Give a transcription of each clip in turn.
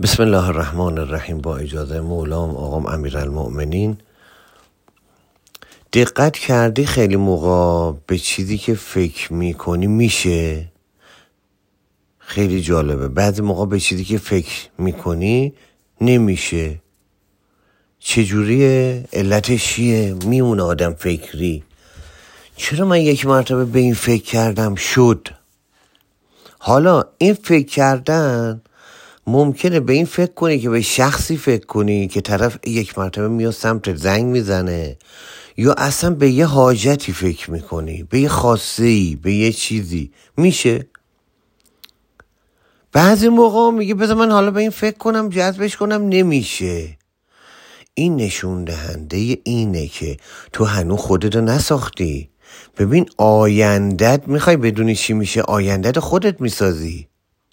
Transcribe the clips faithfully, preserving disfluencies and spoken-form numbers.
بسم الله الرحمن الرحیم. با اجازه مولام آقام امیرالمؤمنین. دقت کردی خیلی موقع به چیزی که فکر میکنی میشه؟ خیلی جالبه. بعضی موقع به چیزی که فکر میکنی نمیشه. چجوریه؟ علتش چیه؟ میمونه آدم فکری. چرا من یک مرتبه به این فکر کردم شد؟ حالا این فکر کردن ممکنه به این فکر کنی که به شخصی فکر کنی که طرف یک مرتبه میاد سمت زنگ میزنه، یا اصلا به یه حاجتی فکر میکنی، به یه خاصه‌ای، به یه چیزی. میشه؟ بعضی موقع میگه بذار من حالا به این فکر کنم جذبش کنم، نمیشه. این نشون دهنده اینه که تو هنوز خودت رو نساختی. ببین آیندت میخوای بدونی چی میشه؟ آیندت خودت میسازی.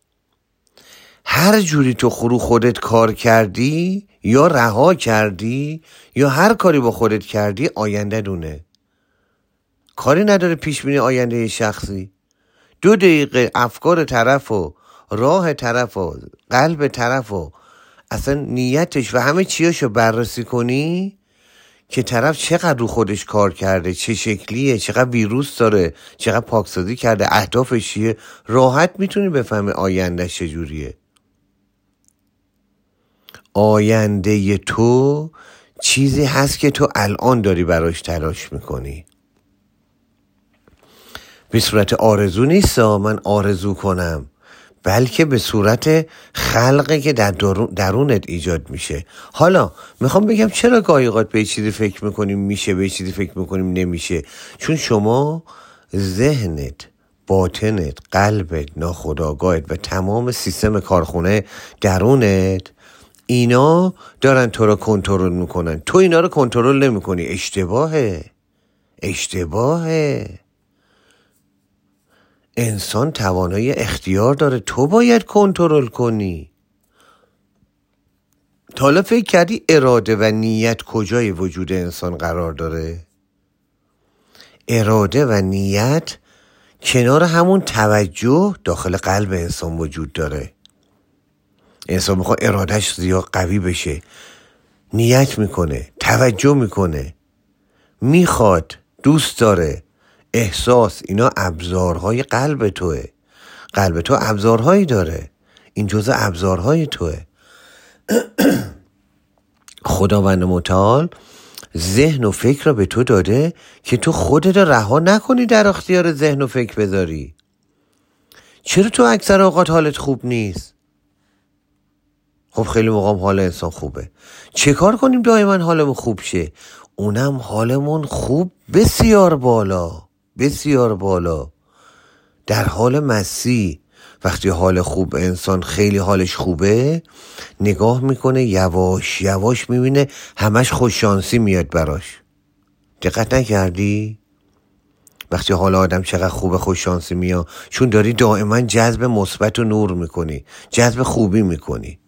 هر جوری تو خرو خودت کار کردی یا رها کردی یا هر کاری با خودت کردی، آینده دونه. کاری نداره پیش بینی آینده شخصی. دو دقیقه افکار طرف و راه طرف و قلب طرف و اصلا نیتش و همه چیاشو بررسی کنی که طرف چقدر رو خودش کار کرده، چه شکلیه، چقدر ویروس داره، چقدر پاکسازی کرده، اهدافش چیه، راحت میتونی بفهمی آینده چجوریه. آینده تو چیزی هست که تو الان داری براش تلاش میکنی. به صورت آرزو نیست من آرزو کنم، بلکه به صورت خلقه که در درونت ایجاد میشه. حالا میخوام بگم چرا گاهی اوقات به چیزی فکر میکنیم میشه، به چیزی فکر میکنیم نمیشه. چون شما ذهنت، باطنت، قلبت، ناخودآگاهت و تمام سیستم کارخونه درونت، اینا دارن تو رو کنترل میکنن. تو اینا رو کنترل نمیکنی. اشتباهه. اشتباهه. انسان توانایی اختیار داره، تو باید کنترل کنی. تا حالا فکر کردی اراده و نیت کجای وجود انسان قرار داره؟ اراده و نیت کنار همون توجه داخل قلب انسان وجود داره. انسان میخواد ارادهش زیاد قوی بشه، نیت میکنه، توجه میکنه، میخواد، دوست داره، احساس. اینا ابزارهای قلب توه. قلب تو ابزارهایی داره. این جزء ابزارهای توه. خداوند متعال ذهن و فکر رو به تو داده که تو خودت رو رها نکنی در اختیار ذهن و فکر بذاری. چرا تو اکثر اوقات حالت خوب نیست؟ خب خیلی موقع حال انسان خوبه. چه کار کنیم دائما حالمون خوب شه؟ اونم حالمون خوب بسیار بالا، بسیار بالا. در حال مسیح وقتی حال خوب انسان خیلی حالش خوبه، نگاه میکنه یواش یواش میبینه همش خوششانسی میاد براش. دقت نکردی؟ وقتی حال آدم چقدر خوبه خوششانسی میاد، چون داری دائما جذب مثبت و نور میکنی، جذب خوبی میکنی.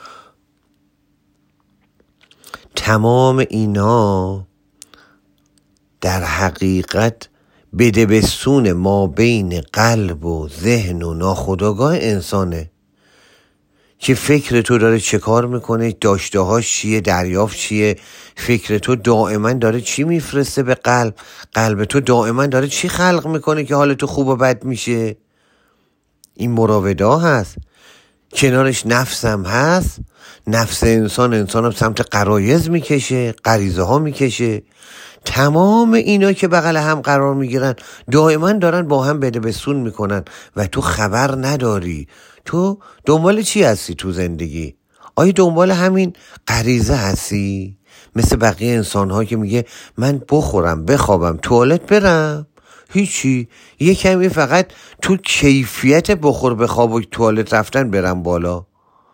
تمام اینا در حقیقت بدبستون ما بین قلب و ذهن و ناخودآگاه انسانه که فکر تو داره چه کار میکنه، داشته‌هاش چیه، دریافت چیه. فکر تو دائما داره چی میفرسته به قلب، قلب تو دائما داره چی خلق میکنه که حال تو خوب و بد میشه. این مراوده ها هست. کنارش نفسم هست. نفس انسان انسان هم سمت غرایز میکشه، غریزه ها میکشه. تمام اینا که بغل هم قرار میگیرن دائما دارن با هم بدبستون میکنن و تو خبر نداری. تو دنبال چی هستی تو زندگی؟ آیا دنبال همین غریزه هستی؟ مثل بقیه انسان ها که میگه من بخورم، بخوابم، توالت برم، هیچی، یه کمی فقط تو کیفیت بخور بخواب و توالت رفتن برم بالا.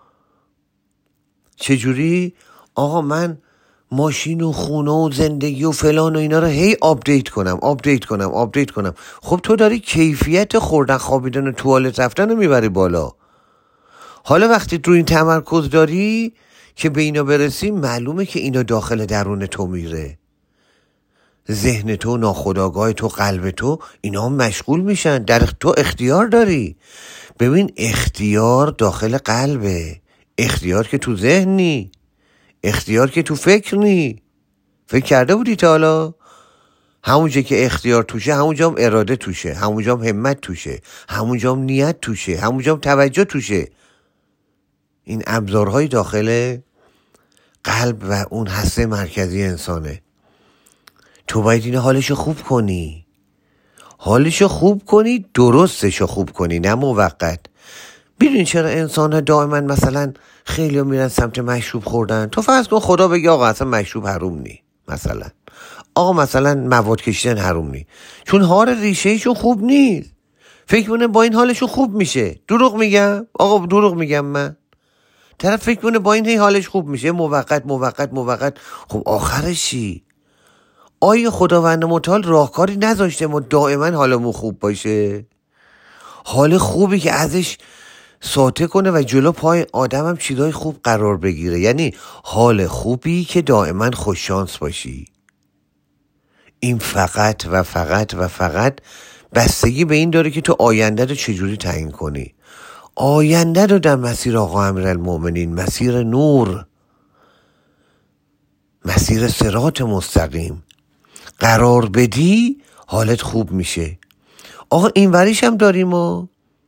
چجوری؟ آقا من ماشین و خونه و زندگی و فلان و اینا رو هی آپدیت کنم آپدیت کنم آپدیت کنم. خب تو داری کیفیت خوردن، خوابیدن و توالت رفتن رو میبری بالا. حالا وقتی تو این تمرکز داری که به اینا برسی، معلومه که اینا داخل درون تو میره. ذهن تو، ناخودآگاه تو، قلب تو، اینا هم مشغول میشن. در تو اختیار داری. ببین اختیار داخل قلبه، اختیار که تو ذهن نی، اختیار که تو فکر نی. فکر کرده بودی تا حالا؟ همونجا که اختیار توشه همونجا هم اراده توشه، همونجا هم همت توشه، همونجا هم نیت توشه، همونجا هم توجه توشه. این ابزارهای داخل قلب و اون هسته مرکزی انسانه. تو باید این حالشو خوب کنی، حالشو خوب کنی، درستشو خوب کنی، نه موقت. میدونی چرا انسان ها دائما مثلا خیلی ها میرن سمت مشروب خوردن؟ تو فرض کن خدا بگه آقا اصلا مشروب حروم نی، مثلا آقا مثلا مواد کشیدن حروم نی، چون حال ریشه ایشون خوب نیست. فکر مونه با این حالشون خوب میشه. دروغ میگم؟ آقا دروغ میگم من؟ طرف فکر مونه با این هی حالش خوب میشه، موقت موقت موقت. خب آخرش چی؟ آیا خداوند متعال راهکاری نذاشته ما دائما حالمون خوب باشه؟ حال خوبی که ازش ساطع کنه و جلو پای آدم هم چیزای خوب قرار بگیره. یعنی حال خوبی که دائما خوششانس باشی. این فقط و فقط و فقط بستگی به این داره که تو آینده رو چجوری تعیین کنی. آینده رو در مسیر آقا امیرالمومنین، مسیر نور، مسیر صراط مستقیم قرار بدی، حالت خوب میشه. آقا این وریش هم داریم و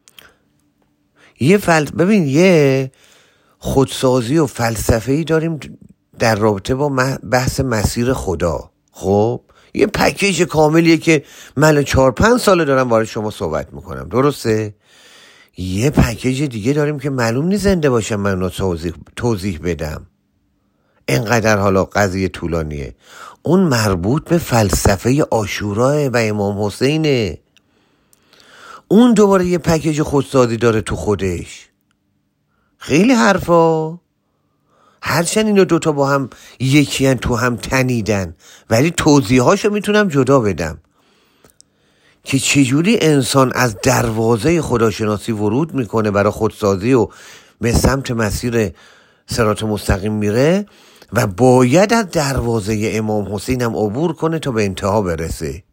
یه فل... ببین یه خودسازی و فلسفه‌ای داریم در رابطه با بحث مسیر خدا. خب یه پکیج کاملیه که من چهار پنج ساله دارم وارد شما صحبت میکنم، درسته؟ یه پکیج دیگه داریم که معلوم نیست زنده باشم من اونو توضیح, توضیح بدم، اینقدر حالا قضیه طولانیه. اون مربوط به فلسفه عاشورا و امام حسینه. اون دوباره یه پکیج خودسازی داره تو خودش. خیلی حرفا، هرچند اینو دوتا با هم یکی هن، تو هم تنیدن، ولی توضیحاشو میتونم جدا بدم که چجوری انسان از دروازه خداشناسی ورود میکنه برای خودسازی و به سمت مسیر صراط مستقیم میره و باید از دروازه امام حسین هم عبور کنه تا به انتها برسه.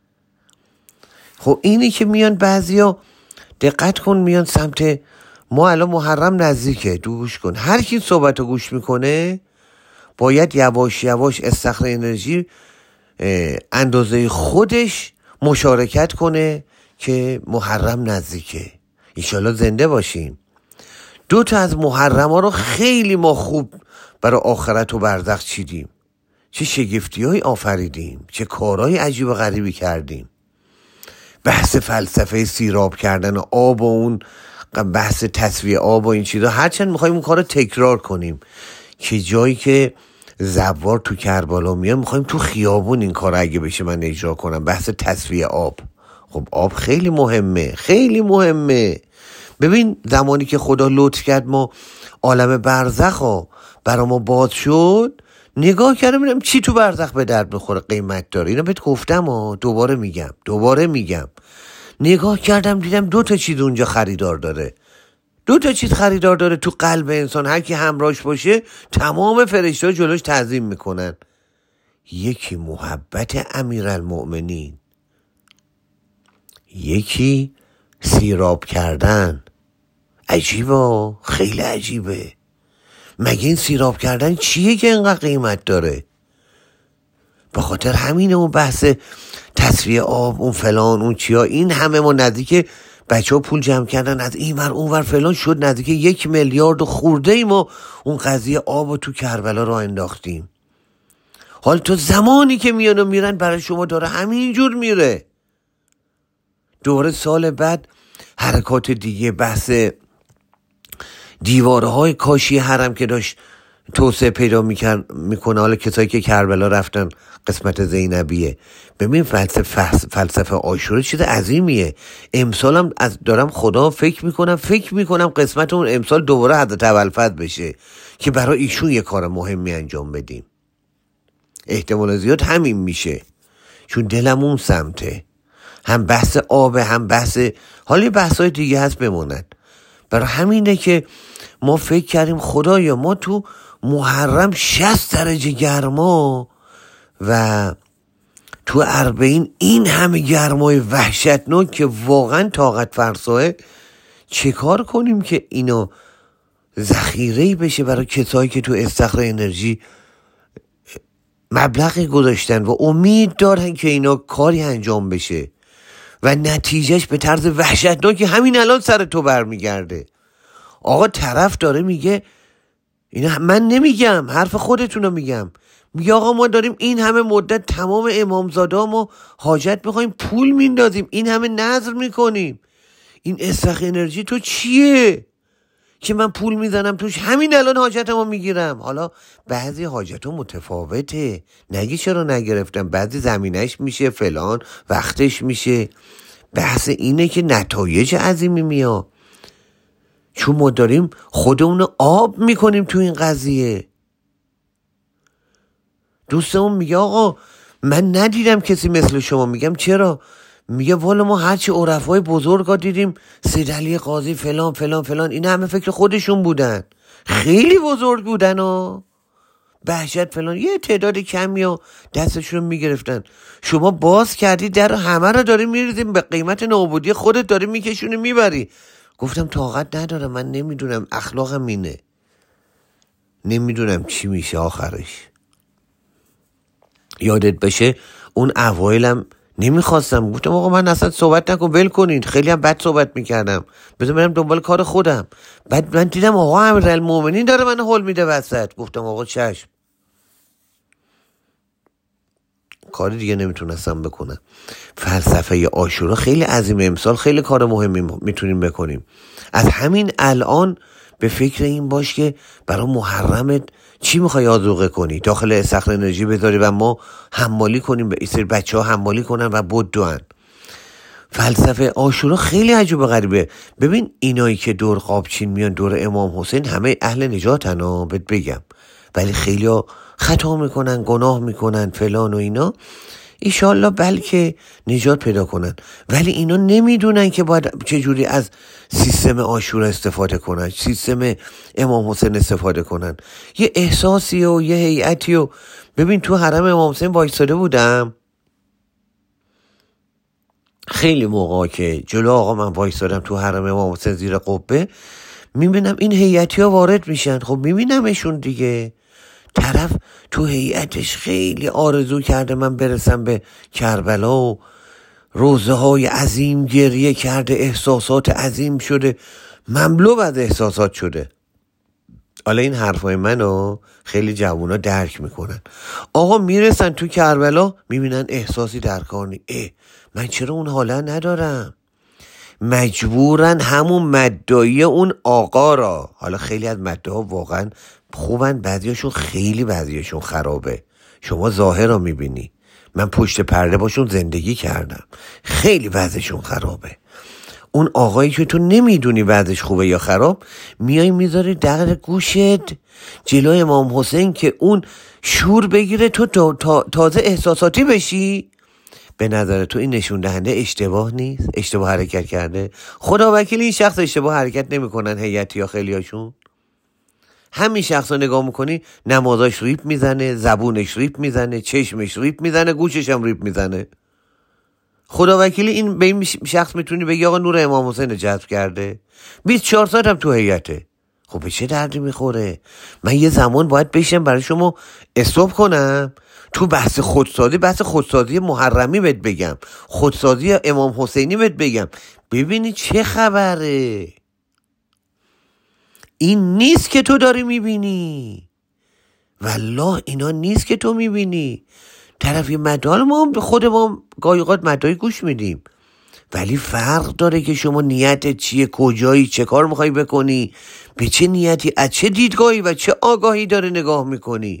خب اینی که میان بعضیا، دقت کن، میان سمت ما الان محرم نزدیکه، گوش کن، هر کی صحبت رو گوش میکنه باید یواش یواش استخر انرژی اندازه خودش مشارکت کنه که محرم نزدیکه. انشالله زنده باشیم. دو تا از محرم ها رو خیلی ما خوب برای آخرت و برزخ چیدیم، چه شگفتی های آفریدیم، چه کارهای عجیب و غریبی کردیم. بحث فلسفه سیراب کردن آب و اون بحث تصفیه آب و این چیزا، هرچند میخوایم اون کار رو تکرار کنیم که جایی که زوار تو کربلا میاد میخوایم تو خیابون این کار اگه بشه من اجرا کنم، بحث تصفیه آب. خب آب خیلی مهمه، خیلی مهمه. ببین زمانی که خدا لطف کرد ما عالم برزخ ها برا ما باز شد، نگاه کردم ببینم چی تو برزخ به درد بخوره، قیمت داره. اینو بهت گفتم ها، دوباره میگم دوباره میگم نگاه کردم دیدم دو تا چیز اونجا خریدار داره. دو تا چیز خریدار داره تو قلب انسان. هر کی همراهش باشه تمام فرشته‌ها جلوش تعظیم میکنن. یکی محبت امیرالمؤمنین، یکی سیراب کردن. عجیبه، خیلی عجیبه. مگه این سیراب کردن چیه که اینقدر قیمت داره؟ به خاطر همینه اون بحث تصفیه آب، اون فلان، اون چیا، این همه ما نزدیک بچه ها پول جمع کردن از این ور اون ور فلان، شد نزدیک یک میلیارد خورده ای ما اون قضیه آب رو تو کربلا رو انداختیم. حال تو زمانی که میان و میرن برای شما داره همینجور میره. دوره سال بعد حرکات دیگه، بحث دیوارهای کاشی حرم که داشت توسعه پیدا میکنه. حالا کسایی که کربلا رفتن قسمت زینبیه، ببین فلسفه فلسفه عاشورا چیز عظیمیه. امسالم از دارم خدا فکر میکنم فکر میکنم قسمت اون امسال دوباره حضرت ابوالفضل بشه که برای ایشون یه کار مهمی انجام بدیم. احتمال زیاد همین میشه، چون دلم اون سمته. هم بحث آب، هم بحث حالا بحثای دیگه هست بمونن. برای همینه که ما فکر کردیم خدایا ما تو محرم شصت درجه گرما و تو اربعین این همه گرمای وحشتناک که واقعا طاقت فرساه، چه کار کنیم که اینو ذخیره‌ای بشه برای کسایی که تو استخر انرژی مبلغی گذاشتن و امید دارن که اینا کاری انجام بشه و نتیجهش به طرز وحشتناکی همین الان سر تو برمیگرده. آقا طرف داره میگه، اینا من نمیگم، حرف خودتونو میگم، میگه آقا ما داریم این همه مدت تمام امامزادامو حاجت میخوایم پول میندازیم، این همه نذر میکنیم، این استخر انرژی تو چیه که من پول میزنم توش همین الان حاجتمو میگیرم؟ حالا بعضی حاجتو متفاوته، نگی چرا نگرفتم، بعضی زمینش میشه فلان، وقتش میشه. بحث اینه که نتایج عظیمی میاد، چون ما داریم خودمونو آب میکنیم تو این قضیه. دوستمون میگه آقا من ندیدم کسی مثل شما. میگم چرا؟ میگه والا ما هرچی عرفای بزرگا دیدیم، سید علی قاضی فلان فلان فلان، این همه فکر خودشون بودن، خیلی بزرگ بودن و بهجت فلان، یه تعداد کمی و دستشون میگرفتن. شما باز کردی در همه رو داری میریزیم به قیمت نابودی خودت، داری میکشونی میبری. گفتم طاقت ندارم، من نمیدونم، اخلاقم اینه، نمیدونم چی میشه آخرش. یادت بشه اون اوایلم نمیخواستم، گفتم آقا من اصلا صحبت نکن، ول کنید، خیلی هم بد صحبت میکردم، بذار برم دنبال کار خودم. بعد من دیدم آقا امیرالمومنین داره من هول میده وسط، گفتم آقا چشم، کار دیگه نمیتونستم بکنم. فلسفه عاشورا خیلی عظیمه، امسال خیلی کار مهمی میتونیم بکنیم. از همین الان به فکر این باش که برای محرمت چی میخوای آذوقه کنی، داخل استخر انرژی بذاری و ما حمالی کنیم، به این سری بچه ها حمالی کنن و بدوان. فلسفه عاشورا خیلی عجیب و غریبه. ببین اینایی که دور قابچین میان دور امام حسین همه اهل نجاتن ها، بهت بگم، ولی خیلی ها خطا میکنن، گناه میکنن فلان و اینا، ایشالله بلکه نجات پیدا کنن. ولی اینا نمیدونن که باید چجوری از سیستم عاشورا استفاده کنن، سیستم امام حسین استفاده کنن. یه احساسی و یه هیئتی و ببین تو حرم امام حسین وایساده بودم خیلی موقع که جلو آقا من وایسادم تو حرم امام حسین زیر قبه، میبینم این هیئتی ها وارد میشن. خب میبینمشون دیگه، طرف تو هیئتش خیلی آرزو کرده من برسم به کربلا و روزه های عظیم گریه کرده، احساسات عظیم شده، مملو از احساسات شده. حالا این حرفای منو خیلی جوونا درک میکنن. آقا میرسن تو کربلا میبینن احساسی در کار نی، اه من چرا اون حالا ندارم؟ مجبورن همون مدعی اون آقا را، حالا خیلی از مدعا واقعا خوبن، بعضیاشون خیلی بعضیاشون خرابه، شما ظاهر رو میبینی، من پشت پرده باشون زندگی کردم، خیلی وضعشون خرابه. اون آقایی که تو نمیدونی وضعش خوبه یا خراب، میای میذاری در گوشت جلوی امام حسین که اون شور بگیره، تو تا تا تازه احساساتی بشی. به نظر تو این نشون دهنده اشتباه نیست؟ اشتباه حرکت کرده؟ خدا وکیل این شخص اشتباه حرکت نمیکنن هیئتی یا خیلیاشون. همین شخص رو نگاه میکنی نمازاش ریپ میزنه، زبونش ریپ میزنه، چشمش ریپ میزنه، گوشش هم ریپ میزنه. خدا وکیلی این به این شخص میتونی بگی آقا نور امام حسین جذب کرده؟ بیست و چهار ساعت هم تو هیئته. خب به چه دردی میخوره؟ من یه زمان باید بشم برای شما استوب کنم تو بحث خودسازی، بحث خودسازی محرمی بهت بگم، خودسازی امام حسینی بهت بگم، ببینی چه خبره. این نیست که تو داری میبینی، والله اینا نیست که تو میبینی. طرف یه مدال، ما خود ما گاهی اوقات مدایی گوش میدیم، ولی فرق داره که شما نیتت چیه، کجایی، چه کار میخوای بکنی، به چه نیتی، از چه دیدگاهی و چه آگاهی داره نگاه میکنی.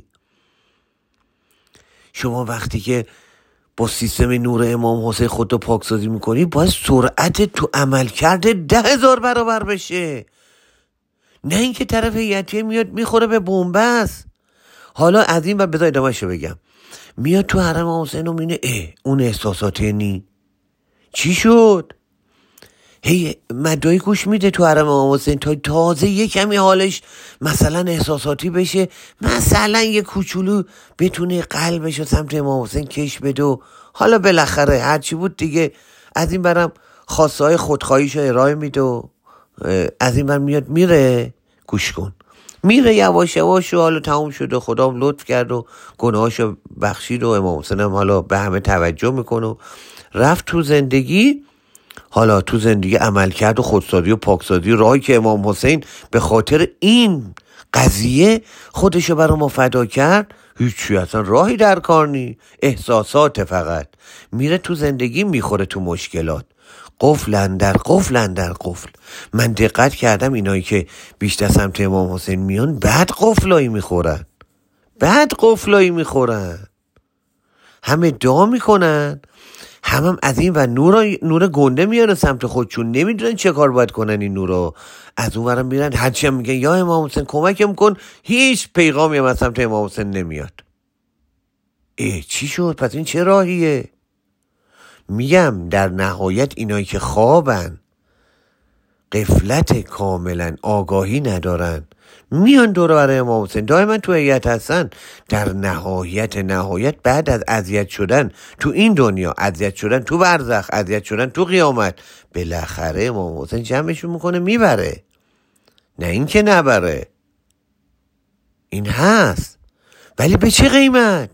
شما وقتی که با سیستم نور امام حسین خودتو پاکسازی میکنی، باید سرعت تو عمل کرده ده هزار برابر بشه، نه اینکه طرف هیئتی میاد میخوره به بنبست. حالا از این بعد بذار ادامه‌شو بگم، میاد تو حرم امام حسین و مینه اه اون احساساتی نی چی شد، هی مدعی گوش میده تو حرم امام حسین تا تازه یه کمی حالش مثلا احساساتی بشه، مثلا یه کوچولو بتونه قلبش رو سمت امام حسین کش بده و حالا بالاخره هرچی بود دیگه. از این برم خواستهای خودخواهیشو ارائه میده و از این بر میاد میره. گوش کن. میره یواش یواش و حالا تموم شد و خدا هم لطف کرد و گناهاشو بخشید و امام حسین هم حالا به همه توجه میکنه و رفت تو زندگی. حالا تو زندگی عمل کرد و خودسازی و پاکسازی، راهی که امام حسین به خاطر این قضیه خودشو برای ما فدا کرد هیچی، اصلا راهی در کار نی، احساسات فقط. میره تو زندگی میخوره تو مشکلات، قفل در قفل در قفل. من دقت کردم اینایی که بیشتر سمت امام حسین میان بعد قفلایی میخورن، بعد قفلایی میخورن، همه دعا میکنن، هم, هم از این و نور نور گنده میاره سمت خودشون، نمیدونن چه کار باید کنن. این نورا از اون ورم میرن هرچی هم میگن یا امام حسین کمکم کن، هیچ پیغامی هم از سمت امام حسین نمیاد. ای چی شد؟ پس این چه راهیه؟ میگم در نهایت اینایی که خوابن، غفلت کاملا، آگاهی ندارن، میان دور برای امام حسین، دائما تو هیئت هستن، در نهایت نهایت بعد از اذیت شدن تو این دنیا، اذیت شدن تو برزخ، اذیت شدن تو قیامت، بالاخره امام حسین جمعشون میکنه میبره. نه این که نبره، این هست، ولی به چه قیمت؟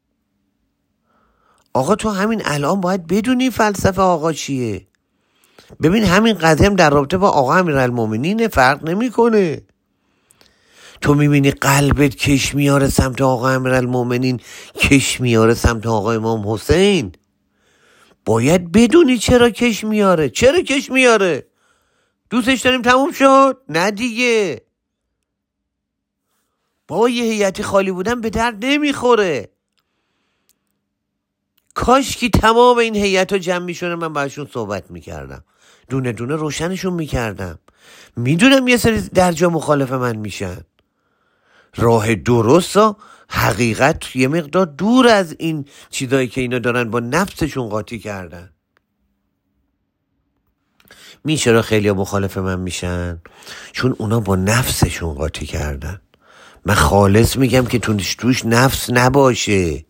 آقا تو همین الان باید بدونی فلسفه آقا چیه. ببین همین قضیه هم در رابطه با آقا امیرالمومنین فرق نمیکنه. تو میبینی قلبت کش میاره سمت آقا امیرالمومنین، کش میاره سمت آقا امام حسین، باید بدونی چرا کش میاره. چرا کش میاره؟ دوستش داریم تموم شد؟ نه دیگه بابا، یه هیئتی خالی بودن به درد نمیخوره. کاش که تمام این هیئت رو جمع میشونه، من باشون صحبت میکردم، دونه دونه روشنشون میکردم. میدونم یه سری در جا مخالف من میشن، راه درست ها، حقیقت یه مقدار دور از این چیزایی که اینا دارن با نفسشون قاطی کردن. میشه را خیلی مخالف من میشن چون اونا با نفسشون قاطی کردن. من خالص میگم که توش توش نفس نباشه.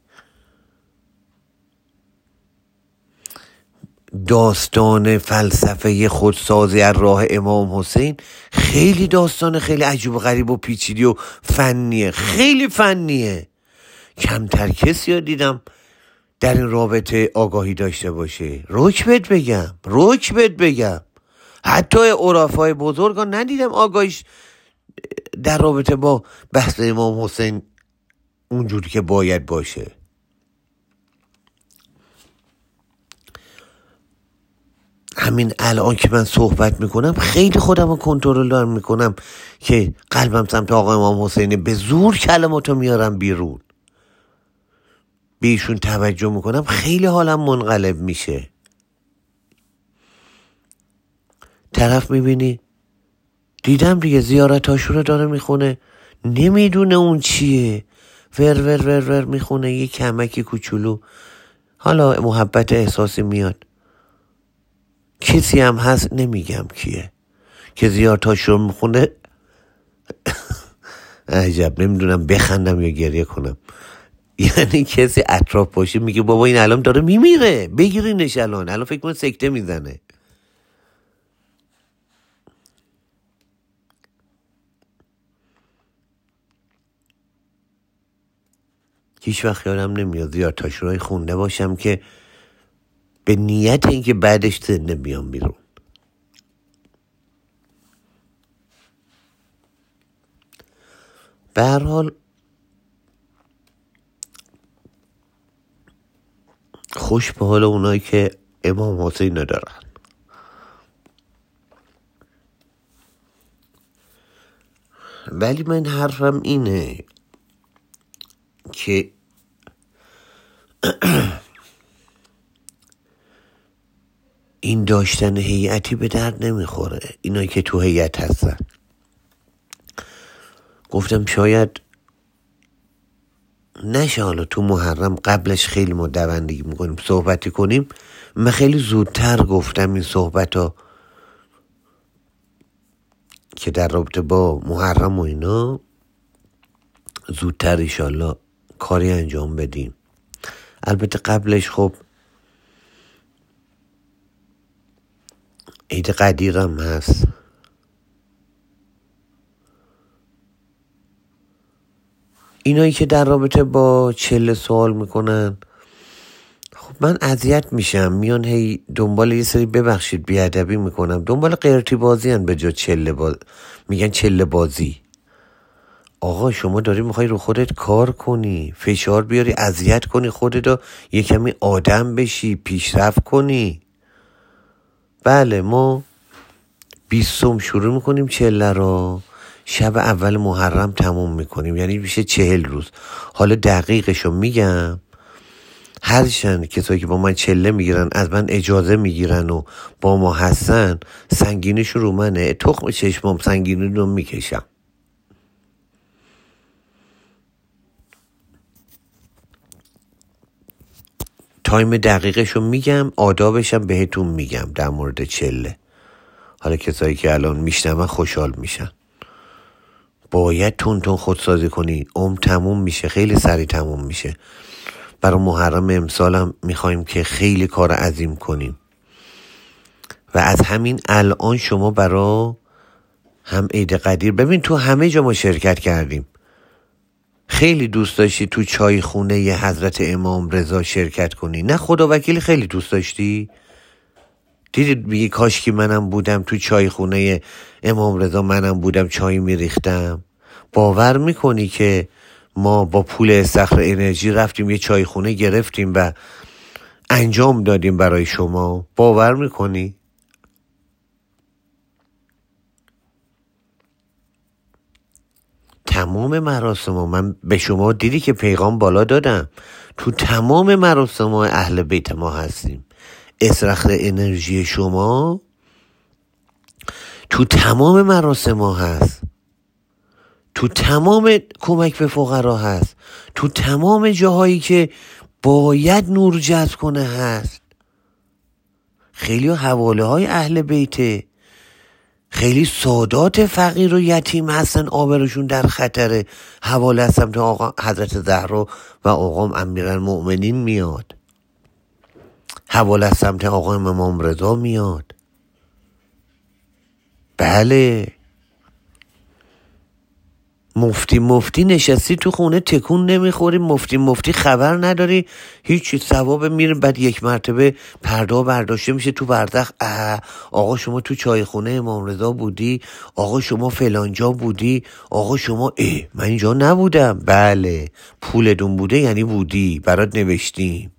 داستان فلسفه خودسازی از راه امام حسین خیلی داستان خیلی عجیب و غریب و پیچیدی و فنیه، خیلی فنیه. کمتر کسی رو دیدم در این رابطه آگاهی داشته باشه. رک بهت بگم، رک بهت بگم، حتی عرفای بزرگان ندیدم آگاهیش در رابطه با بحث امام حسین اونجوری که باید باشه. همین الان که من صحبت میکنم خیلی خودم رو کنترل دارم میکنم که قلبم سمت آقا امام حسینه، به زور کلماتو میارم بیرون، بیشون توجه میکنم، خیلی حالم منقلب میشه. طرف میبینی دیدم دیگه زیارت عاشورا داره میخونه، نمیدونه اون چیه، ور ور ور ور میخونه، یه کمکی کوچولو حالا محبت احساسی میاد. کسی هم هست نمیگم کیه که زیارت عاشورا میخونه عجب نمیدونم بخندم یا گریه کنم. یعنی کسی اطراف باشه میگه بابا این الان داره میمیره، بگیرینش الان، الان فکر کنه سکته میزنه. هیچ وقت یادم نمیاد زیارت عاشورای خونده باشم که به نیت اینکه بعدش زنده بیام بیرون. به هر حال خوش به حال اونایی که امام حسین ندارن. ولی من حرفم اینه که این داشتن هیئتی به درد نمیخوره. اینایی که تو هیئت هستن، گفتم شاید نشه حالا تو محرم قبلش خیلی ما دوندگی میکنیم صحبتی کنیم. من خیلی زودتر گفتم این صحبت ها که در رابطه با محرم و اینا زودتر ایشالله کاری انجام بدیم. البته قبلش خب عید قدیرم هست، اینایی که در رابطه با چله سوال میکنن، خب من اذیت میشم، میان هی دنبال یه سری، ببخشید بیادبی میکنم، دنبال قرتی بازی هن به جا چله باز... میگن چله بازی. آقا شما داری میخوای رو خودت کار کنی، فشار بیاری، اذیت کنی خودت، یه کمی آدم بشی، پیشرفت کنی. بله ما بیستم شروع میکنیم چله رو، شب اول محرم تموم میکنیم، یعنی میشه چهل روز. حالا دقیقشو میگم، هرچند کسایی که با من چله میگیرن از من اجازه میگیرن و با ما هستن، سنگینیشو رو منه، تخم چشمام سنگینی رو میکشم. تایم دقیقشو میگم، آدابشم بهتون میگم در مورد چله. حالا کسایی که الان میشنون خوشحال میشن. باید تون تون خودسازی کنی، عمر تموم میشه، خیلی سریع تموم میشه. برای محرم امسال هم میخوایم که خیلی کار عظیم کنیم و از همین الان شما برای هم عید قدیر، ببین تو همه جا ما شرکت کردیم. خیلی دوست داشتی تو چای خونه ی حضرت امام رضا شرکت کنی؟ نه خدا وکیلی خیلی دوست داشتی؟ دیدید میگی کاش که منم بودم تو چای خونه امام رضا، منم بودم چای میریختم. باور میکنی که ما با پول استخر انرژی رفتیم یه چای خونه گرفتیم و انجام دادیم برای شما؟ باور میکنی؟ تمام مراسم ها، من به شما دیدی که پیغام بالا دادم، تو تمام مراسم ها اهل بیت ما هستیم. استخر انرژی شما تو تمام مراسم ها هست، تو تمام کمک به فقرا هست، تو تمام جاهایی که باید نور جذب کنه هست. خیلی حواله های اهل بیته، خیلی سادات فقیر و یتیم هستن، آبرشون در خطره، حواله از سمت آقا حضرت زهرا و آقام امیرالمؤمنین میاد، حواله از سمت آقا امام رضا میاد. بله مفتی مفتی نشستی تو خونه تکون نمیخوری، مفتی مفتی خبر نداری هیچی، ثواب میره، بعد یک مرتبه پرده برداشته میشه تو برزخ. آقا شما تو چای خونه امام رضا بودی، آقا شما فلانجا بودی، آقا شما اه من اینجا نبودم. بله پولتون بوده یعنی بودی، برات نوشتیم.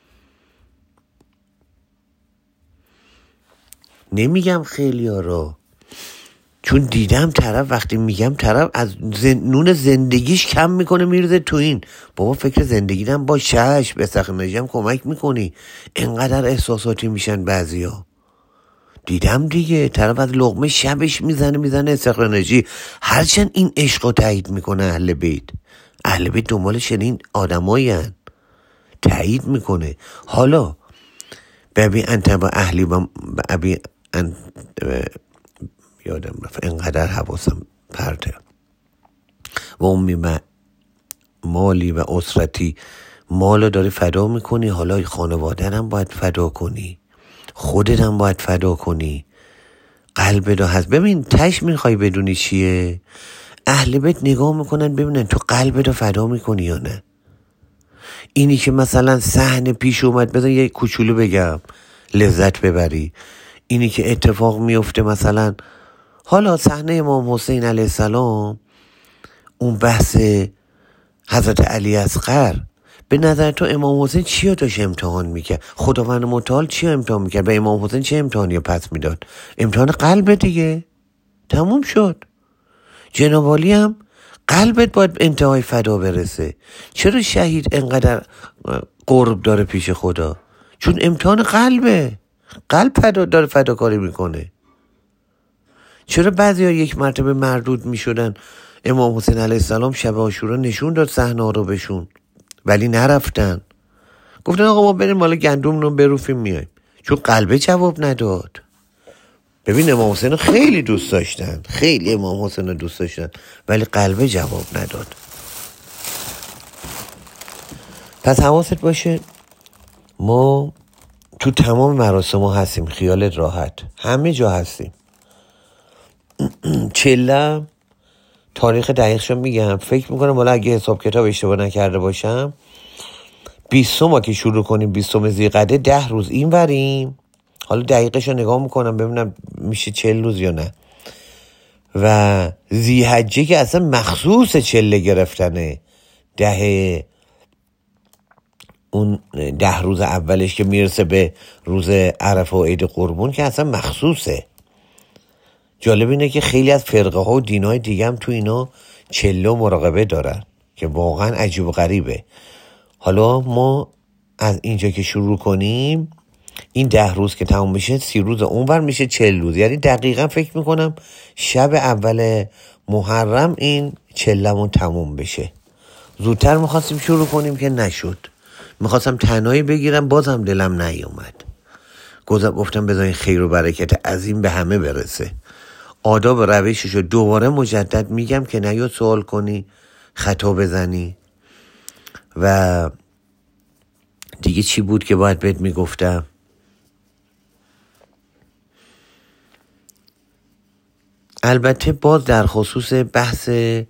نمیگم خیلی ها را، چون دیدم طرف وقتی میگم طرف از زن... نون زندگیش کم میکنه میرزه تو این. بابا فکر زندگیدم با شش به سخنجی هم کمک میکنی، انقدر احساساتی میشن بعضیا. دیدم دیگه طرف از لقمه شبش میزنه میزنه استخرانجی. هرچند این عشق رو تایید میکنه اهل بیت، اهل بیت دنبال چنین آدمایی هن، تایید میکنه. حالا ببین انت با اهلی با ابی انت یادم رفت، انقدر حواسم پرته. و امی مالی و اسرتی، مالو داری فدا میکنی، حالا خانواده هم باید فدا کنی، خودت هم باید فدا کنی، قلبت هست. ببین تش میخوای بدونی چیه؟ اهل بیت نگاه میکنن ببینن تو قلبت فدا میکنی یا نه. اینی که مثلا صحنه پیش اومد، بذار یه کوچولو بگم لذت ببری، اینی که اتفاق میفته مثلا حالا صحنه امام حسین علیه السلام، اون بحث حضرت علی اصغر، به نظر تو امام حسین چی رو داشت امتحان میکرد؟ خداوند متعال چی رو امتحان میکرد؟ به امام حسین چه امتحانی رو پس میداد؟ امتحان قلب دیگه، تموم شد. جناب عالی هم قلبت باید انتهای فدا برسه. چرا شهید انقدر قرب داره پیش خدا؟ چون امتحان قلبه، قلب فدا داره فداکاری میکنه. چرا بعضی ها یک مرتبه مردود می شدن؟ امام حسین علیه السلام شب عاشورا نشون داد صحنه رو بهشون، ولی نرفتن، گفتن آقا ما بریم مال گندم رو بروفیم میایم، چون قلبه جواب نداد. ببین امام حسین رو خیلی دوست داشتن، خیلی امام حسین رو دوست داشتن، ولی قلبه جواب نداد. پس حواست باشه ما تو تمام مراسم ها هستیم، خیالت راحت، همه جا هستیم. چله تاریخ دقیقشو میگم، فکر میکنم حالا اگه حساب کتاب اشتباه نکرده باشم بیستم ما که شروع کنیم، بیستم ذیقعده ده روز این وریم، حالا دقیقشو نگاه میکنم ببینم میشه چهل روز یا نه، و ذی‌حجه که اصلا مخصوص چله گرفتنه، ده اون ده روز اولش که میرسه به روز عرفه و عید قربون که اصلا مخصوصه. جالب اینه که خیلی از فرقه ها و دینای دیگه هم تو اینا چله و مراقبه دارن که واقعا عجیب و غریبه. حالا ما از اینجا که شروع کنیم این ده روز که تموم بشه سی روز اونور میشه چل روز، یعنی دقیقا فکر میکنم شب اول محرم این چلمون تموم بشه. زودتر میخواستیم شروع کنیم که نشد، میخواستم تنهایی بگیرم بازم دلم نیومد، گفتم بذارین خیر و برکت عظیم به همه برسه. آداب روششو دوباره مجدد میگم که نیاد سوال کنی، خطا بزنی. و دیگه چی بود که باید بهت میگفتم؟ البته باز در خصوص بحث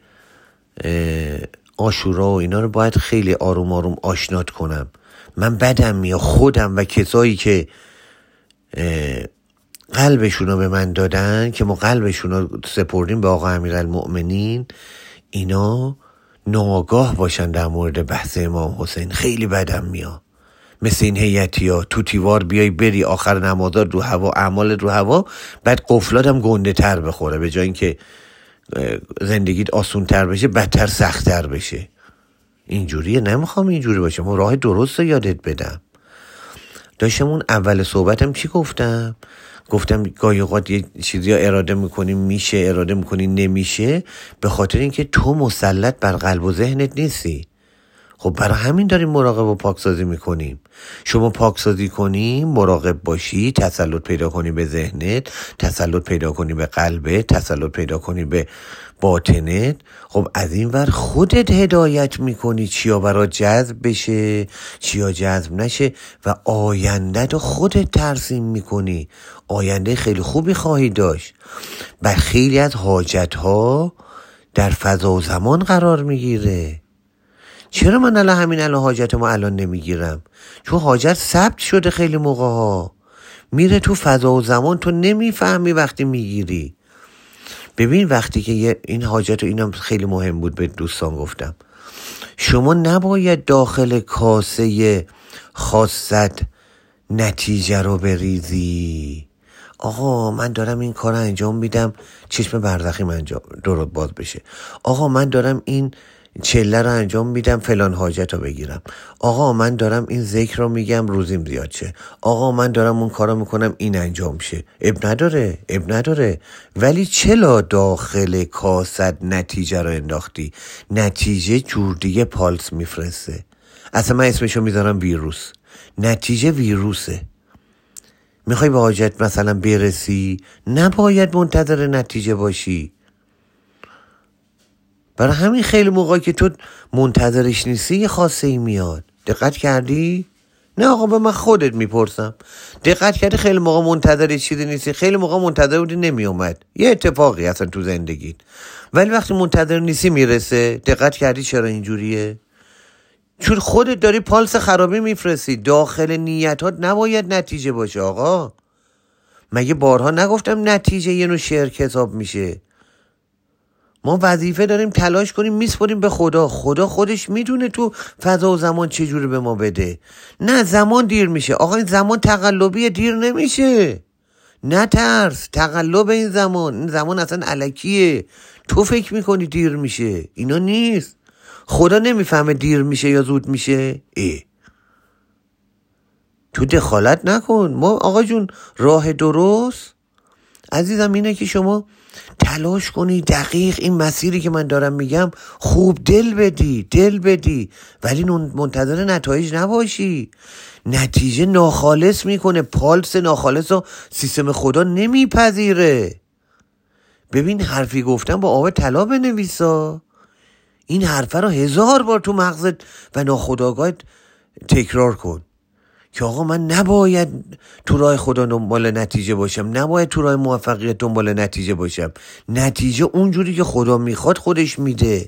عاشورا و اینا رو باید خیلی آروم آروم آشنات کنم. من بدم میاد خودم و کسایی که قلبشون رو به من دادن که ما قلبشون رو سپردیم به آقا امیرالمؤمنین، اینا ناآگاه باشن در مورد بحث امام حسین. خیلی بدم میاد مثل این هیئتی ها تو تیوار بیای بری آخر نمازات رو هوا، اعمال رو هوا، بعد قفلات هم گنده تر بخوره، به جای اینکه زندگیت آسون تر بشه بدتر سخت تر بشه. اینجوریه، نمیخوام اینجوری باشه. ما راه درست رو یادت بدم. داشتم اون اول صحبتم چی گفتم؟ گفتم گاهی اوقات یه چیزی ها اراده میکنی میشه، اراده میکنی نمیشه، به خاطر اینکه تو مسلط بر قلب و ذهنت نیستی. خب برای همین داریم مراقب و پاکسازی میکنیم. شما پاکسازی کنی، مراقب باشی، تسلط پیدا کنی به ذهنت، تسلط پیدا کنی به قلبت، تسلط پیدا کنی به باطنت، خب از این ور خودت هدایت میکنی چیا برات جذب بشه، چیا جذب نشه، و آینده رو خودت ترسیم میکنی. آینده خیلی خوبی خواهی داشت. و خیلی از حاجت ها در فضا و زمان قرار میگیره. چرا من الان همین الان حاجت ما الان نمیگیرم؟ چون حاجت ثبت شده خیلی موقع ها، میره تو فضا و زمان، تو نمیفهمی وقتی میگیری. ببین وقتی که این حاجت و اینم خیلی مهم بود به دوستان گفتم، شما نباید داخل کاسه خاصت نتیجه رو بریزی. آقا من دارم این کار انجام میدم چشم برزخی من انجام درست باز بشه. آقا من دارم این چله رو انجام میدم فلان حاجت رو بگیرم. آقا من دارم این ذکر رو میگم روزیم زیاد شه. آقا من دارم اون کار رو میکنم این انجام شه. اب نداره اب نداره ولی چلا داخل کاست نتیجه رو انداختی؟ نتیجه جور دیگه پالس میفرسته. اصلا من اسمشو میذارم ویروس. نتیجه ویروسه. میخوای به حاجت مثلا برسی، نباید منتظر نتیجه باشی. برای همین خیلی موقعی که تو منتظرش نیستی یه خاصه ای میاد. دقت کردی؟ نه آقا به من خودت میپرسم. دقت کردی خیلی موقع منتظر چیزی نیستی؟ خیلی موقع منتظر بودی نمی اومد، یه اتفاقی اصلا تو زندگیت، ولی وقتی منتظر نیستی میرسه. دقت کردی چرا اینجوریه؟ چون خودت داری پالس خرابی میفرستی. داخل نیتات نباید نتیجه باشه. آقا مگه بارها نگفتم نتیجه یه نوع شعر کتاب میشه؟ ما وظیفه داریم تلاش کنیم میسپاریم به خدا. خدا خودش میدونه تو فضا و زمان چجوری به ما بده. نه زمان دیر میشه. آقا این زمان تقلبیه، دیر نمیشه. نه ترس تقلب این زمان. این زمان اصلا الکیه. تو فکر میکنی دیر میشه، اینا نیست. خدا نمیفهمه دیر میشه یا زود میشه. ای تو دخالت نکن. ما آقا جون راه درست عزیزم اینه که شما تلاش کنی دقیق این مسیری که من دارم میگم خوب دل بدی دل بدی ولی منتظر نتایج نباشی. نتیجه ناخالص میکنه. پالس ناخالص رو سیستم خدا نمیپذیره. ببین حرفی گفتم با آب طلا بنویسا. این حرفه رو هزار بار تو مغزت و ناخودآگاهت تکرار کن که آقا من نباید تو راه خدا دنبال نتیجه باشم، نباید تو راه موفقیت دنبال نتیجه باشم. نتیجه اونجوری که خدا میخواد خودش میده.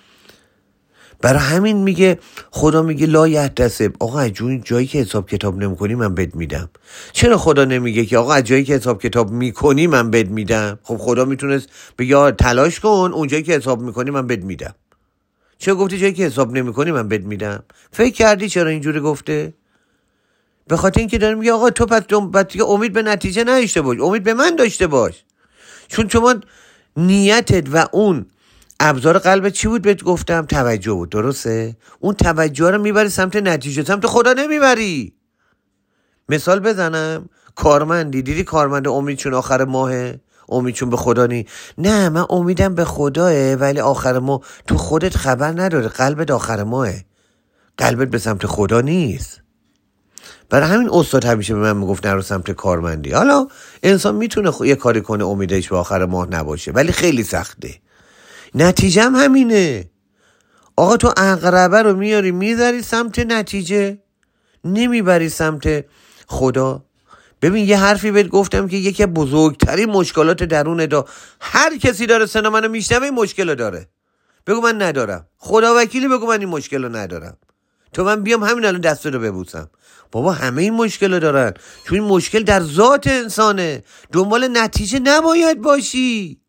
برای همین میگه خدا میگه لا یحتسب، آقا از جایی که حساب کتاب نمیکنی من بد میدم. چرا خدا نمیگه که آقا از جایی که حساب کتاب میکنی من بد میدم؟ خب خدا میتونست بگه تلاش کن، اونجایی که حساب میکنی من بد میدم. چرا گفتی جایی که حساب نمیکنی من بد میدم؟ فکر کردی چرا اینجوری گفته؟ به خاطر اینکه داره میگه آقا تو پس دیگه امید به نتیجه نداشته باش، امید به من داشته باش. چون شما نیتت و اون ابزار قلبت چی بود بهت گفتم؟ توجه بود، درسته؟ اون توجه رو میبری سمت نتیجه، سمت خدا نمیبری. مثال بزنم، کارمندی دیدی کارمند امیدشون آخر ماهه، امیدشون به خدا نی. نه من امیدم به خداه، ولی آخر ماه تو خودت خبر نداره، قلبت آخر ماهه، قلبت به سمت خدا نیست. برای همین استاد همیشه به من میگفت نرو سمت کارمندی. حالا انسان میتونه یه کاری کنه امیدش به آخر ماه نباشه، ولی خیلی سخته. نتیجه هم همینه. آقا تو عقربه رو میاری میذاری سمت نتیجه، نمیبری سمت خدا. ببین یه حرفی بهت گفتم که یکی بزرگترین مشکلات درون دا هر کسی داره سنا منو میشنوه این مشکل داره. بگو من ندارم، خدا وکیلی بگو من این مشکل رو ندارم، تو من بیام همین الان دست رو ببوسم. بابا همه این مشکل رو دارن، چون این مشکل در ذات انسانه. دنبال نتیجه نباید باشی.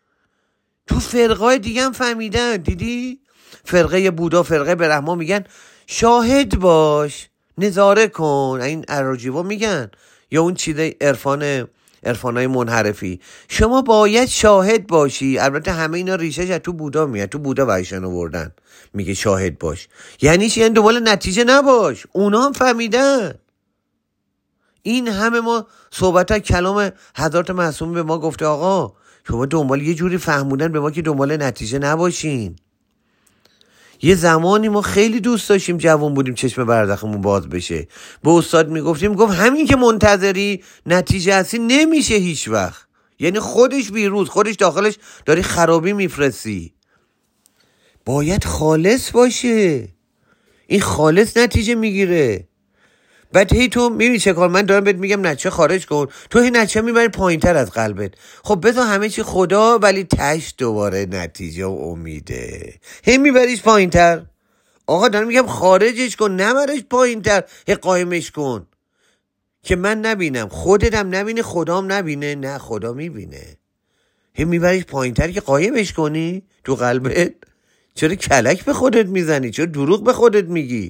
تو فرقای دیگه هم فهمیدن، دیدی؟ فرقه بودا، فرقه برهما میگن شاهد باش، نظاره کن. این اراجیوا میگن، یا اون چیزای عرفان عرفانای منحرفی، شما باید شاهد باشی. البته همه اینا ریشه‌اش از تو بودا میاد، تو بودا وحشن آوردن، میگه شاهد باش. یعنی چی؟ یعنی دنبال نتیجه نباش. اونا هم فهمیدن. این همه ما صحبت کلام حضرت معصوم به ما گفته آقا شما دنبال یه جوری فهموندن به ما که دنبال نتیجه نباشین. یه زمانی ما خیلی دوست داشتیم جوان بودیم چشم بردخمون باز بشه، به استاد میگفتیم، گفت همین که منتظری نتیجه هستی نمیشه هیچ وقت. یعنی خودش ویروس، خودش داخلش داری خرابی میفرستی. باید خالص باشه، این خالص نتیجه میگیره. بعد هی تو میبینی چه کار، من دارم بهت میگم نچه خارج کن، تو هی نچه میبری پایین تر از قلبت. خب بذار همه چی خدا، ولی تش دوباره نتیجه و امیده، هی میبریش پایین تر. آقا دارم میگم خارجش کن، نبرش پایین تر، هی قایمش کن که من نبینم، خودتم نبینه، خدام نبینه. نه خدا میبینه. هی میبریش پایین تر که قایمش کنی تو قلبت. چرا کلک به خودت میزنی؟ چرا دروغ به خودت میگی؟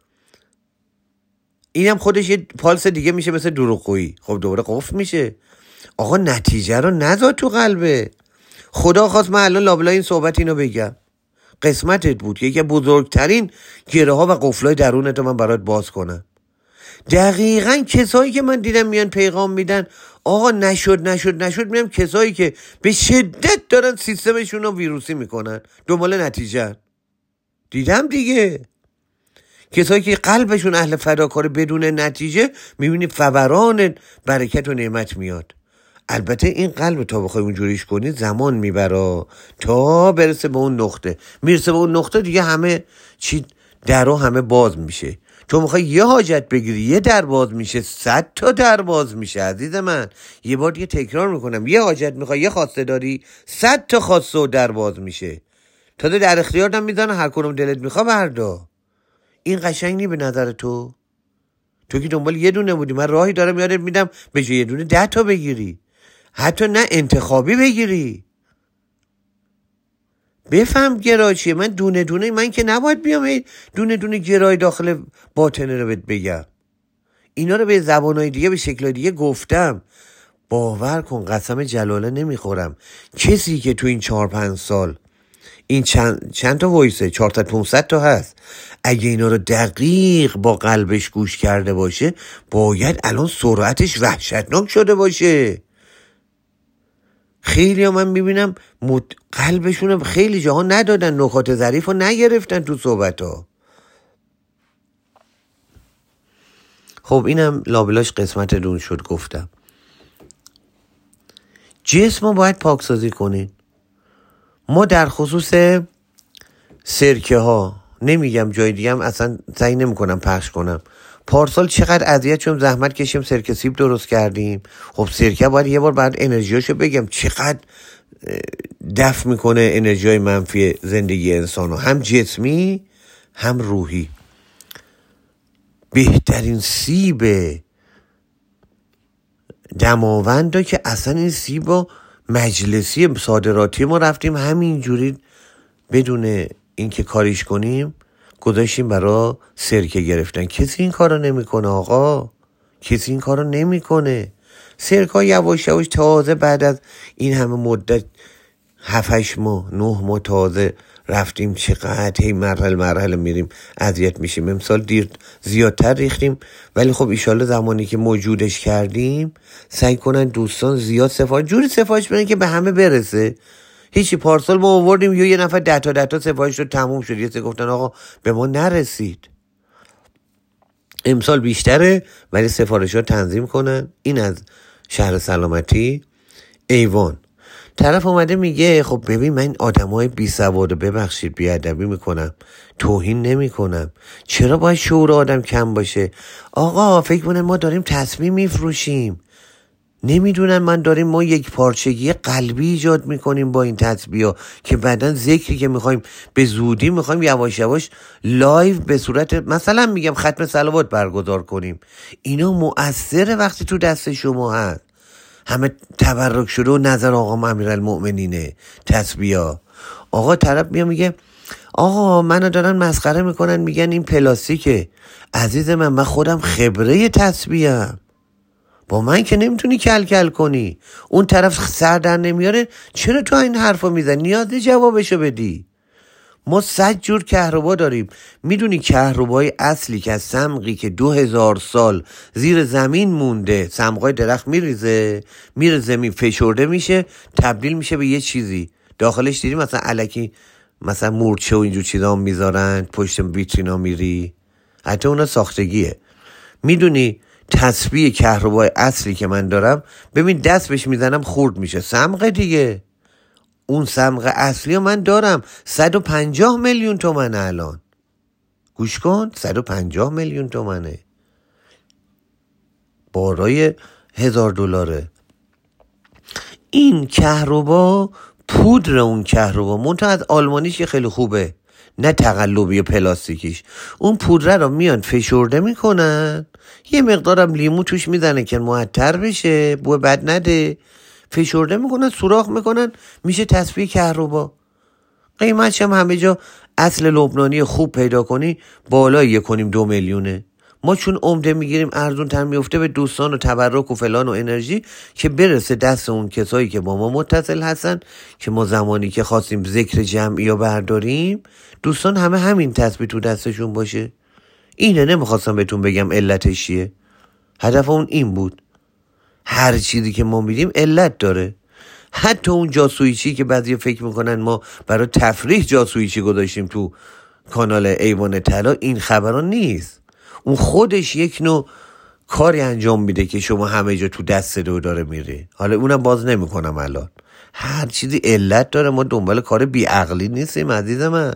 اینم خودش یه پالس دیگه میشه، مثل دروغگویی. خب دوباره قفل میشه. آقا نتیجه رو نذار تو قلبه. خدا خواست من الان لابلای این صحبت اینو بگم، قسمتت بود که یکی بزرگترین گره ها و قفلای درونت رو من برات باز کنم. دقیقاً کسایی که من دیدم میان پیغام میدن آقا نشد نشد نشد، میدم کسایی که به شدت دارن سیستمشون رو ویروسی میکنن، دنبال نتیجه. دیدم دیگه کسایی که قلبشون اهل فداکاری بدون نتیجه، میبینی فوران برکت و نعمت میاد. البته این قلب تا بخوای اونجوریش کنی زمان میبره تا برسه به اون نقطه. میرسه به اون نقطه دیگه همه چی درو همه باز میشه. تو میخوای یه حاجت بگیری یه در باز میشه، صد تا در باز میشه. عزیز من یه بار دیگه تکرار میکنم، یه حاجت میخوای یه خواسته داری، صد تا خواسته و در باز میشه. تا در اختیار دم میزنه، هر کدوم دلت میخواد بردا. این قشنگ نی به نظر تو؟ تو که دنبال یه دونه بودی، من راهی دارم یادت میدم به جای یه دونه ده تا بگیری، حتی نه انتخابی بگیری. بفهم گرای چیه. من دونه دونه، من که نباید بیام دونه دونه گرای داخل باطنه رو بهت بگم. اینا رو به زبانهای دیگه به شکلهای دیگه گفتم. باور کن قسم جلاله نمیخورم کسی که تو این چهار پنج سال این چند, چند تا وایسه، چهار تا پونصد تا هست، اگه اینا رو دقیق با قلبش گوش کرده باشه، باید الان سرعتش وحشتناک شده باشه. خیلی ها من میبینم مد... قلبشون رو خیلی جاها ندادن، نکات ظریف رو نگرفتن تو صحبت ها. خب اینم لابلاش قسمت دون شد. گفتم جسم رو باید پاکسازی کنین. ما در خصوص سرکه ها، نمیگم جای دیگه هم اصلا سعی نمی کنم پخش کنم، پارسال چقدر اذیت شدیم، زحمت کشیم، سرکه سیب درست کردیم. خب سرکه باید یه بار بعد انرژیاشو بگم چقدر دفع میکنه انرژیای منفی زندگی انسانو، هم جسمی هم روحی. بهترین سیب دماوند که اصلا این سیب مجلسی صادراتی ما رفتیم همینجوری بدون اینکه کاریش کنیم گذاشتیم برای سرکه گرفتن. کسی این کارو نمیکنه آقا، کسی این کارو نمیکنه. سرکه یواش یواش تازه بعد از این همه مدت هفت هشت ماه نه ماه تازه رفتیم، چقدر هی مرحله مرحله میریم اذیت میشیم. امسال دیر زیادتر ریختیم، ولی خب ایشالله زمانی که موجودش کردیم سعی کنن دوستان زیاد سفارش جوری سفارش بدن که به همه برسه. هیچی پارسال ما آوردیم یا یه نفر ده تا ده تا سفارش رو تموم شد، یه سه گفتن آقا به ما نرسید. امسال بیشتره ولی سفارش ها تنظیم کنن. این از شهر سلامتی. ایوان طرف اومده میگه خب ببین من این آدمای بی سواد، ببخشید بی ادبی میکنم، توهین نمیکنم، چرا باید شعور آدم کم باشه؟ آقا فکر کنن ما داریم تصمیم میفروشیم، نمیدونن من داریم ما یک پارچگی قلبی ایجاد میکنیم با این تطبیقا که بعدن ذکری که میخوایم به زودی میخوایم یواش یواش لایو به صورت مثلا میگم ختم صلوات برگزار کنیم. اینا مؤثره وقتی تو دست شما هست. همه تبرک شده و نظر آقا امیرالمؤمنینه تسبیحا. آقا طرف میاد میگه آقا منو دارن مسخره میکنن، میگن این پلاستیکه. عزیز من من خودم خبره تسبیحم، با من که نمیتونی کل کل کنی. اون طرف سر در نمیاره، چرا تو این حرفا میزنی؟ نیازی جوابشو بدی. ما صد جور کهربا داریم. میدونی کهربای اصلی که از صمغی که دو هزار سال زیر زمین مونده، صمغای درخت میریزه میره زمین، فشرده میشه، تبدیل میشه به یه چیزی داخلش. دیدی مثلا الکی مثلا مورچه و اینجور چیزا هم میذارن پشت ویترینا میری، حتی اونا ساختگیه. میدونی تسبیح کهربای اصلی که من دارم، ببین دست بهش میزنم خورد میشه، صمغ دیگه. اون صمغ اصلی من دارم، صد و پنجاه میلیون تومنه الان. گوش کن، صد و پنجاه میلیون تومنه، بارای هزار دلاره. این کهربا پودر اون کهربا منتها از آلمانیش که خیلی خوبه، نه تقلبی پلاستیکیش. اون پودره رو میان فشرده میکنن، یه مقدارم لیمو توش میزنه که معطر بشه، بو بد نده، فشرده میکنن، سوراخ میکنن، میشه تسبیح کهربا. قیمتش هم همه جا اصل لبنانی خوب پیدا کنی بالای یک کنیم دو میلیونه. ما چون عمده میگیریم ارزون تر میفته به دوستان و تبرک و فلان و انرژی که برسه دست اون کسایی که با ما متصل هستن، که ما زمانی که خواستیم ذکر جمعی رو برداریم دوستان همه همین تسبیح تو دستشون باشه. اینه، نمیخواستم بهتون بگم علتش چیه، هدف اون این بود. هر چیزی که ما میدیم علت داره. حتی اون جاسویچی که بعضی فکر میکنن ما برای تفریح جاسویچی گذاشتیم تو کانال ایوان طلا، این خبران نیست. اون خودش یک نوع کاری انجام میده که شما همه جا تو دست دو داره میره. حالا اونم باز نمیکنم الان. هر چیزی علت داره، ما دنبال کار بی عقلی نیستیم عزیز من.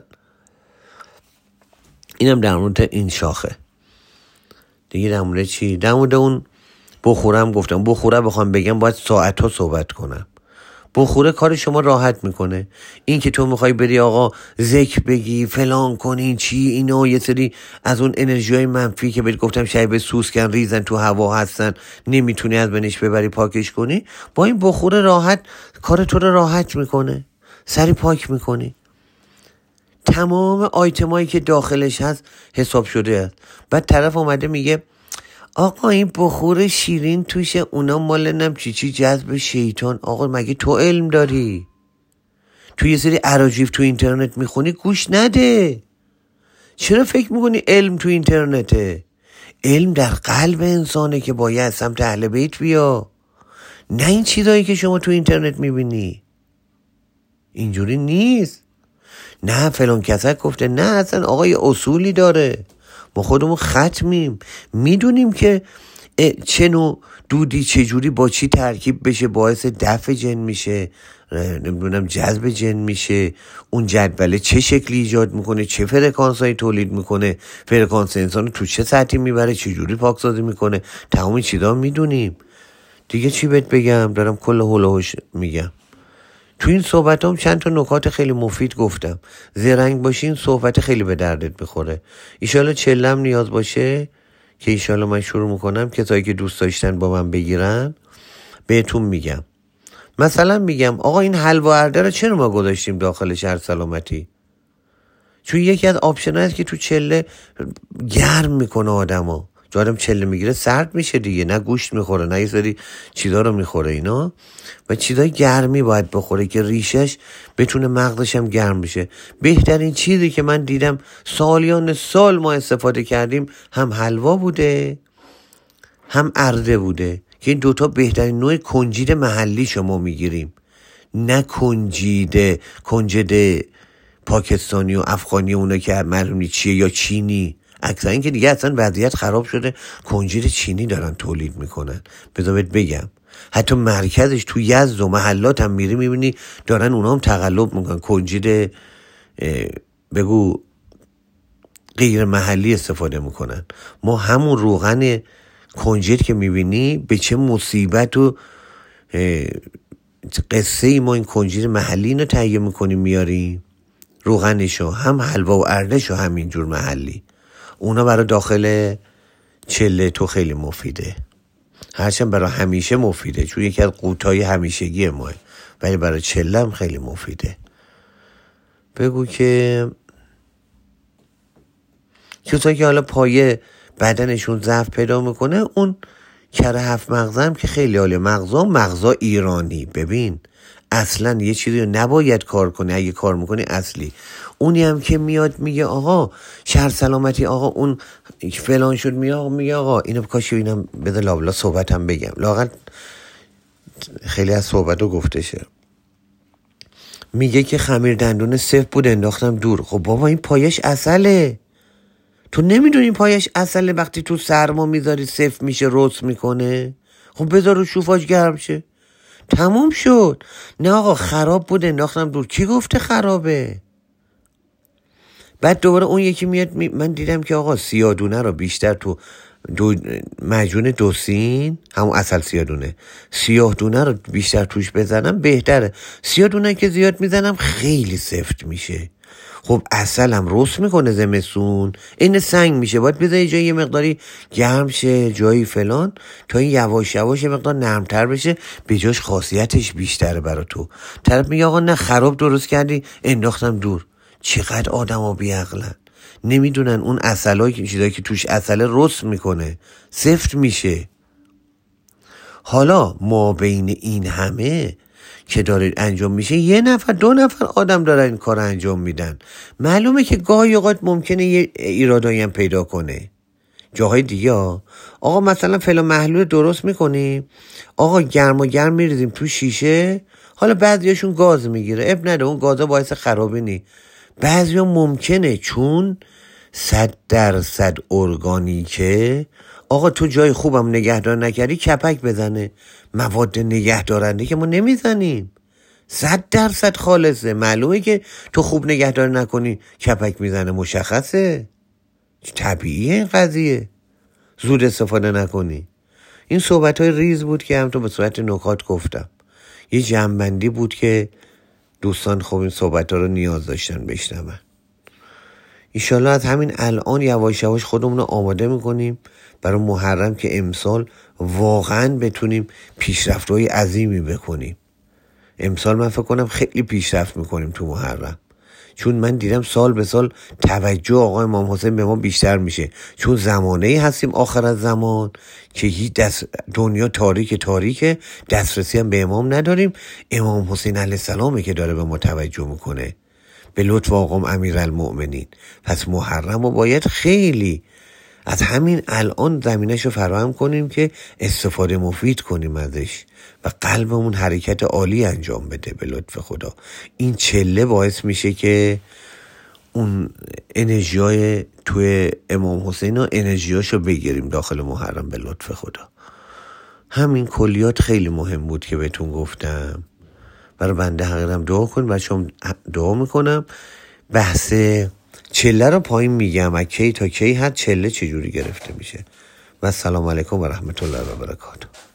اینم در مورد این شاخه. دیگه در مورد چی؟ در مورد اون بخورم گفتم. بخوره بخوام بگم باید ساعت ها صحبت کنم. بخوره کار شما راحت میکنه. این که تو میخوای بری آقا ذکر بگی فلان کنی چی اینا، یه سری از اون انرژی های منفی که بهت گفتم شاید به سوسکن ریزن تو هوا هستن، نمیتونی از بینش ببری پاکش کنی، با این بخوره راحت کار تو رو راحت میکنه، سری پاک میکنی. تمام آیتمایی که داخلش هست حساب شده است. بعد طرف اومده میگه آقا این بخور شیرین توشه، اونا مال نم چی چی جذب شیطان. آقا مگه تو علم داری؟ تو یه سری اراجیف تو اینترنت میخونی گوش نده. چرا فکر میکنی علم تو اینترنته؟ علم در قلب انسانه که باید سمت اهل بیت بیا، نه این چیزایی که شما تو اینترنت میبینی. اینجوری نیست. نه فلان کسک گفته، نه اصلا آقا یه اصولی داره. ما خودمون ختمیم، میدونیم که چه نوع دودی چجوری با چی ترکیب بشه باعث دفع جن میشه، نمیدونم جذب جن میشه، اون جدوله چه شکلی ایجاد میکنه، چه فرکانس هایی تولید میکنه، فرکانس انسان تو چه سطحی میبره، چجوری پاکسازی میکنه، تمام چیزا میدونیم دیگه. چی بهت بگم، دارم کل هول و هوش میگم. تو این صحبت هم چند تا نکات خیلی مفید گفتم. زرنگ باشی این صحبت خیلی به دردت میخوره. ایشالا چلم نیاز باشه که ایشالا من شروع میکنم کسایی که دوست داشتن با من بگیرن بهتون میگم. مثلا میگم آقا این حلوا ارده رو چرا ما گذاشتیم داخل شهر سلامتی؟ چون یکی از آپشن هست که تو چله گرم میکنه آدمو. جو آدم چله میگیره سرد میشه دیگه، نه گوشت میخوره نه یه سری چیزا رو میخوره اینا، و چیزای گرمی باید بخوره که ریشش بتونه مغزش هم گرم بشه. بهترین چیزی که من دیدم سالیان سال ما استفاده کردیم هم حلوا بوده هم ارده بوده، که این دوتا بهترین نوع کنجید محلی شما میگیریم، نه کنجید کنجد پاکستانی و افغانی اونا که معلوم چیه یا چینی. اکثر این که دیگه اصلا وضعیت خراب شده، کنجد چینی دارن تولید میکنن. بذار بهت بگم حتی مرکزش تو یزد و محلات هم میری میبینی دارن اونا هم تقلب میکنن، کنجد بگو غیر محلی استفاده میکنن. ما همون روغن کنجد که میبینی به چه مصیبت و قصه ای ما این کنجد محلی اینو تهیه میکنیم میاریم، روغنشو هم حلوا و اردشو همینجور محلی. اونا برای داخل چله تو خیلی مفیده، هرچند برای همیشه مفیده چون یکی از قوتای همیشگی ماه، ولی برای چله هم خیلی مفیده. بگو که کسایی که حالا پایه بدنشون ضعف پیدا میکنه، اون کره هفت مغزه هم که خیلی عالیه. مغزا مغزا ایرانی، ببین اصلا یه چیزی رو نباید کار کنه، اگه کار میکنی اصلی. اونی هم که میاد میگه آقا شهر سلامتی، آقا اون فلان شد، میگه میگه آقا اینو کاشی اینم بذار لابلا صحبت هم بگم، لااقل خیلی از صحبت رو گفته شه. میگه که خمیر دندون سفت بود انداختم دور. خب بابا این پایش عسله، تو نمیدونی پایش عسله؟ وقتی تو سرما میذاری سفت میشه، رس میکنه. خب بذار رو شوفاژ گرم شه، تموم شد. نه آقا خراب بود انداختم دور. کی گفته خرابه؟ بعد دوباره اون یکی میاد می... من دیدم که آقا سیادونه رو بیشتر تو دو مجون دوسین، همون اصل سیادونه، سیاهدونه رو بیشتر توش بزنم بهتره. سیاهدونه که زیاد میزنم خیلی سفت میشه. خب اصل هم رس میکنه زمستون، این سنگ میشه، باید بذاری جایی یه مقداری گرم شه، جایی فلان، تا این یواش یواش یه مقدار نرمتر بشه، به جاش خاصیتش بیشتره برا تو. طرف میگه آقا نه خراب درست کردی انداختم دور. چقدر آدم ها بیعقلن، نمیدونن اون اصلایی که چیزایی که توش اصله رس میکنه، سفت میشه. حالا ما بین این همه که داره انجام میشه، یه نفر دو نفر آدم دارن این کار انجام میدن. معلومه که گاهی اوقات ممکنه یه ایرادایی هم پیدا کنه جاهای دیگه. آقا مثلا فلان محلول درست میکنیم، آقا گرم و گرم میریزیم تو شیشه، حالا بعضیاشون گاز میگیره، اب نده، اون گازا باعث خرابی نی. بعضیا ممکنه چون صد درصد ارگانیکه، آقا تو جای خوبم نگهدار نکردی کپک بزنه. مواد نگهدارنده که ما نمیزنیم، صد درصد خالصه. معلومه که تو خوب نگهدار نکنی کپک میزنه، مشخصه، طبیعیه این قضیه، زود استفاده نکنی. این صحبت های ریز بود که هم تو به صورت نکات گفتم، یه جمع‌بندی بود که دوستان خوب این صحبت ها رو نیاز داشتن بشنون. ایشالله از همین الان یواش یواش خودمون رو آماده میکنیم برای محرم که امسال واقعا بتونیم پیشرفت‌های عظیمی بکنیم. امسال من فکر کنم خیلی پیشرفت میکنیم تو محرم، چون من دیدم سال به سال توجه آقای امام حسین به ما بیشتر میشه، چون زمانه‌ای هستیم آخر از زمان که هیچ دست دنیا تاریک تاریکه، دسترسی هم به امام نداریم. امام حسین علیه السلامه که داره به ما توجه میکنه به لطف آقام امیرالمؤمنین. پس محرم رو باید خیلی از همین الان زمینه‌شو فراهم کنیم که استفاده مفید کنیم ازش و قلبمون حرکت عالی انجام بده به لطف خدا. این چله باعث میشه که اون انرژیای توی امام حسین و انرژیاشو بگیریم داخل محرم به لطف خدا. همین کلیات خیلی مهم بود که بهتون گفتم. برای بنده حقیقم دعا کن، بچه هم دعا میکنم. بحث چله رو پایین میگم از کی تا کی هر چله چجوری گرفته میشه. و السلام علیکم و رحمت الله و برکاته.